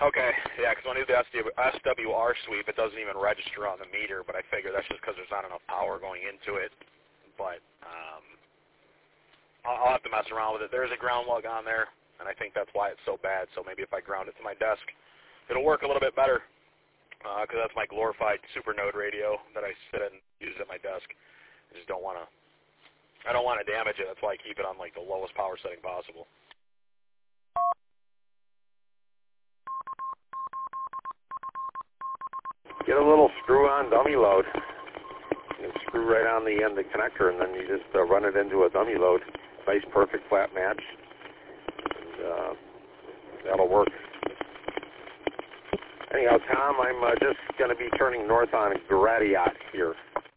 Okay, yeah, because when I do the SWR sweep, it doesn't even register on the meter, but I figure that's just because there's not enough power going into it. But I'll have to mess around with it. There's a ground lug on there, and I think that's why it's so bad. So maybe if I ground it to my desk, it'll work a little bit better, because that's my glorified Super Node radio that I sit and use at my desk. I just don't want to. I don't want to damage it. That's why I keep it on like the lowest power setting possible. Get a little screw-on dummy load. You screw right on the end of the connector, and then you just run it into a dummy load. Nice, perfect flat match. And, that'll work. Anyhow, Tom, I'm just going to be turning north on Gratiot here.